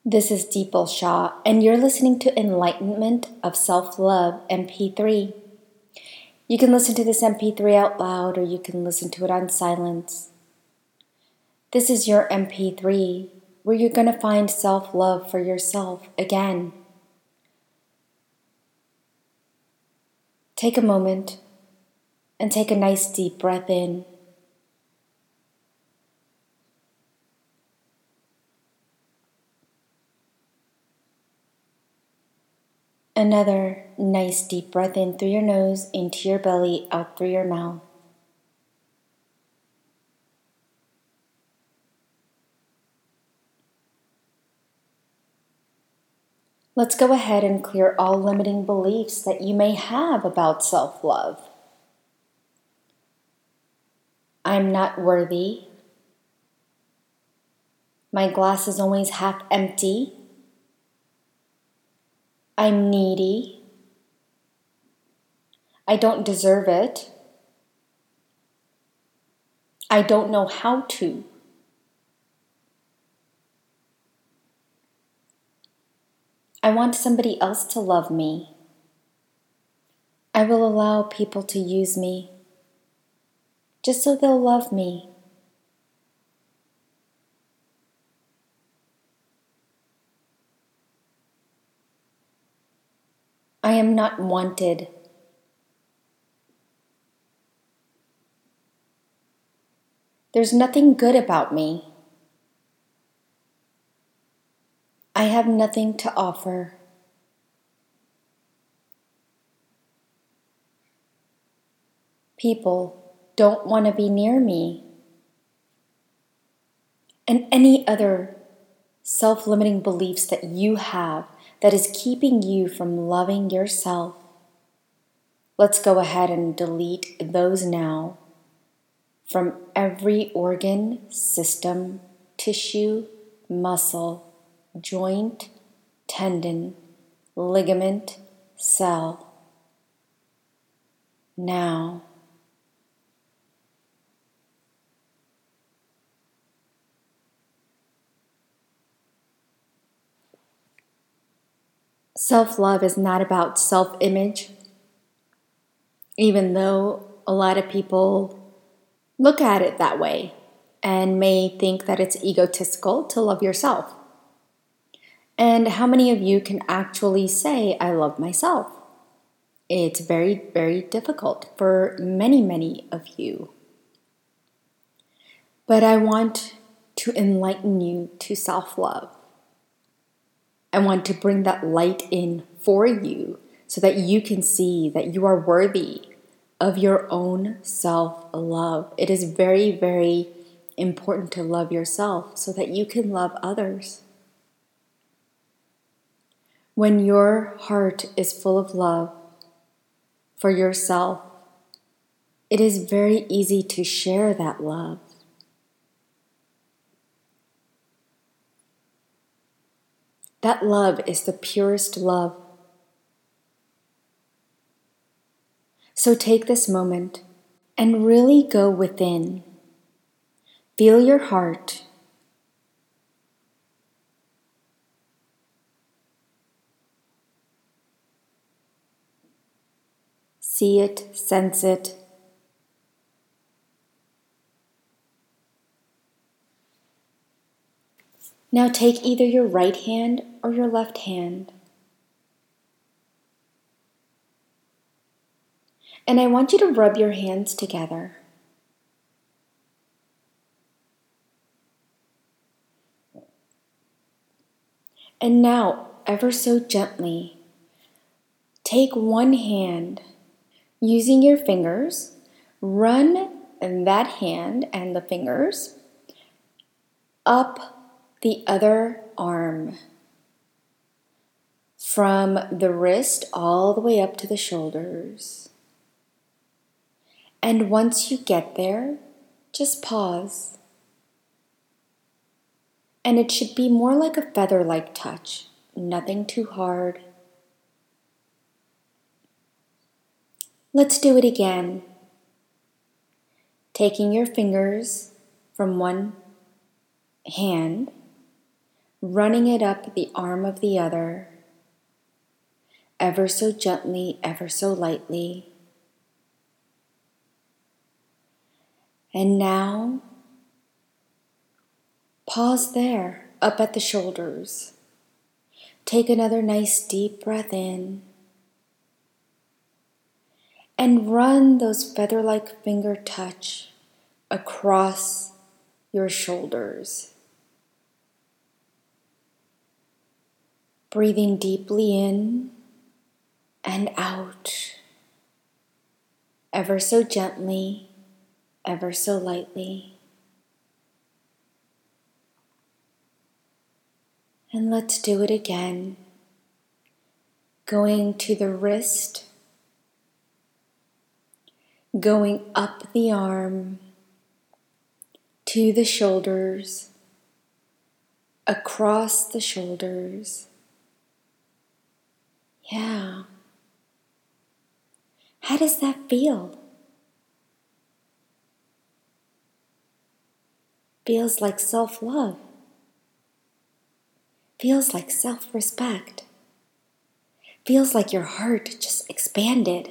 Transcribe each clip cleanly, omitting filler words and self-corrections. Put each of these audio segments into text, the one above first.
This is Deepal Shah, and you're listening to Enlightenment of Self-Love MP3. You can listen to this MP3 out loud, or you can listen to it on silence. This is your MP3, where you're going to find self-love for yourself again. Take a moment and take a nice deep breath in. Another nice deep breath in through your nose, into your belly, out through your mouth. Let's go ahead and clear all limiting beliefs that you may have about self-love. I'm not worthy. My glass is always half empty. I'm needy. I don't deserve it. I don't know how to. I want somebody else to love me. I will allow people to use me just so they'll love me. I am not wanted. There's nothing good about me. I have nothing to offer. People don't want to be near me. And any other self-limiting beliefs that you have that is keeping you from loving yourself. Let's go ahead and delete those now from every organ, system, tissue, muscle, joint, tendon, ligament, cell. Now. Self-love is not about self-image, even though a lot of people look at it that way and may think that it's egotistical to love yourself. And how many of you can actually say, I love myself? It's very, very difficult for many, many of you. But I want to enlighten you to self-love. I want to bring that light in for you so that you can see that you are worthy of your own self-love. It is very, very important to love yourself so that you can love others. When your heart is full of love for yourself, it is very easy to share that love. That love is the purest love. So take this moment and really go within. Feel your heart. See it, sense it. Now take either your right hand or your left hand. And I want you to rub your hands together. And now, ever so gently, take one hand, using your fingers, run that hand and the fingers up the other arm, from the wrist all the way up to the shoulders. And once you get there, just pause. And it should be more like a feather-like touch, nothing too hard. Let's do it again. Taking your fingers from one hand, running it up the arm of the other, ever so gently, ever so lightly. And now, pause there, up at the shoulders. Take another nice deep breath in. And run those feather-like finger touch across your shoulders. Breathing deeply in and out, ever so gently, ever so lightly. And let's do it again. Going to the wrist, going up the arm, to the shoulders, across the shoulders. Yeah. How does that feel? Feels like self-love. Feels like self-respect. Feels like your heart just expanded.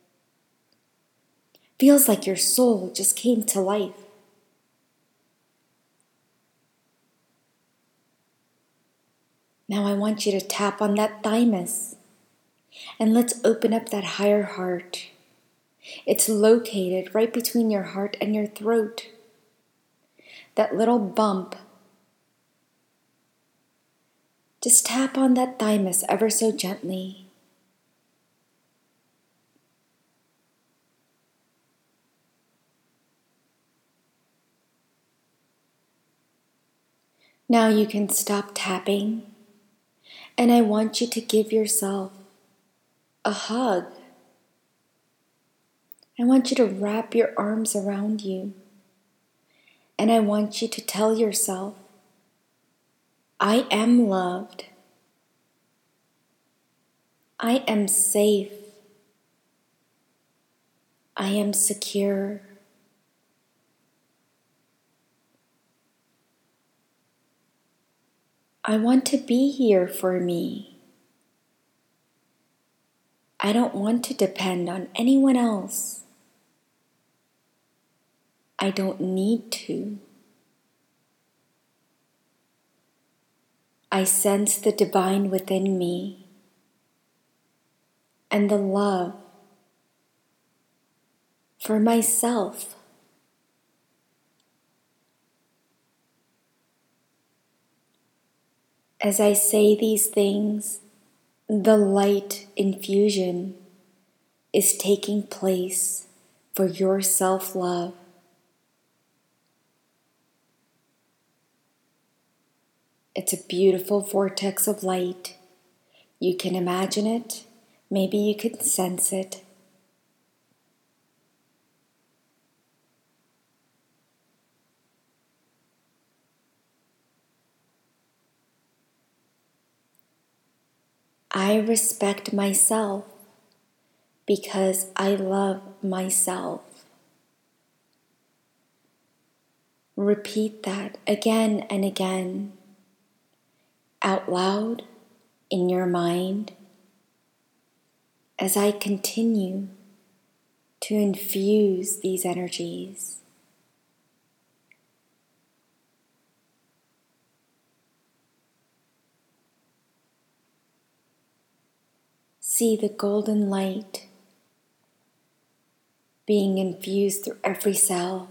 Feels like your soul just came to life. Now I want you to tap on that thymus and let's open up that higher heart. It's located right between your heart and your throat. That little bump. Just tap on that thymus ever so gently. Now you can stop tapping, and I want you to give yourself a hug. I want you to wrap your arms around you, and I want you to tell yourself, I am loved. I am safe. I am secure. I want to be here for me. I don't want to depend on anyone else. I don't need to. I sense the divine within me and the love for myself. As I say these things, the light infusion is taking place for your self-love. It's a beautiful vortex of light. You can imagine it. Maybe you can sense it. I respect myself because I love myself. Repeat that again and again, out loud, in your mind, as I continue to infuse these energies. See the golden light being infused through every cell.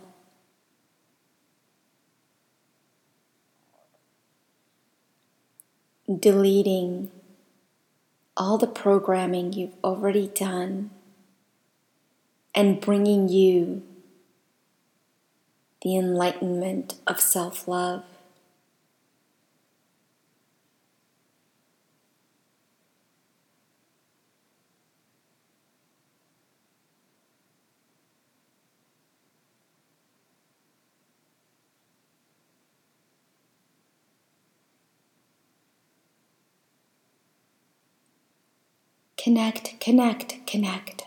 Deleting all the programming you've already done and bringing you the enlightenment of self-love. Connect, connect, connect.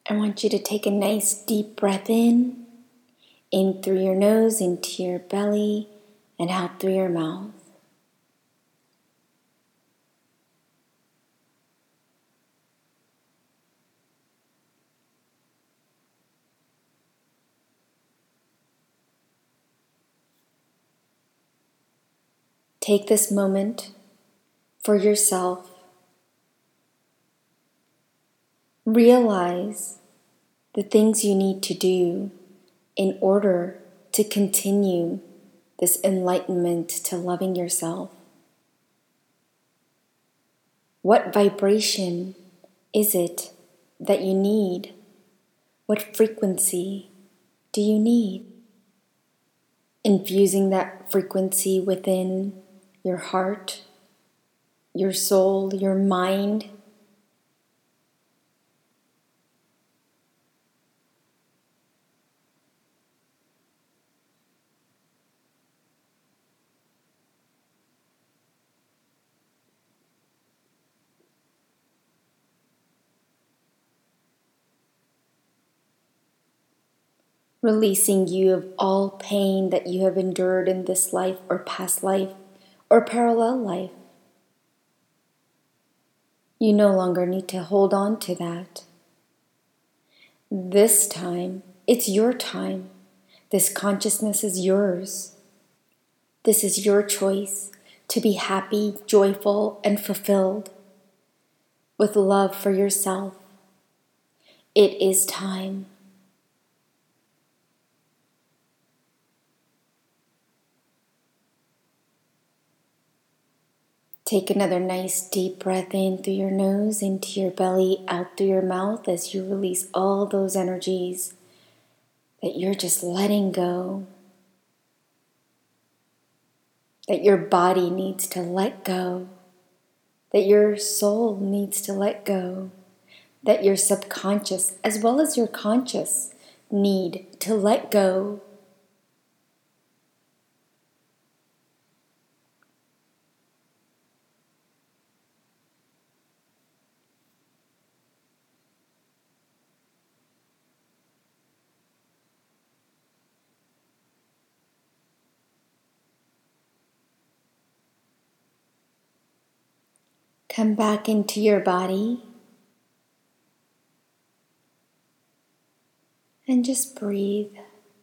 I want you to take a nice deep breath in through your nose, into your belly, and out through your mouth. Take this moment for yourself. Realize the things you need to do in order to continue this enlightenment to loving yourself. What vibration is it that you need? What frequency do you need? Infusing that frequency within your heart, your soul, your mind. Releasing you of all pain that you have endured in this life or past life or parallel life. You no longer need to hold on to that. This time, it's your time. This consciousness is yours. This is your choice to be happy, joyful, and fulfilled with love for yourself. It is time. Take another nice deep breath in through your nose, into your belly, out through your mouth as you release all those energies that you're just letting go, that your body needs to let go, that your soul needs to let go, that your subconscious as well as your conscious need to let go. Come back into your body and just breathe.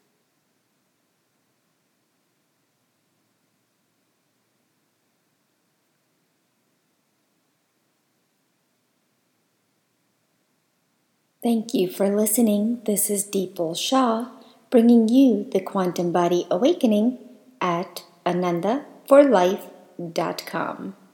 Thank you for listening. This is Deepal Shah bringing you the Quantum Body Awakening at anandaforlife.com.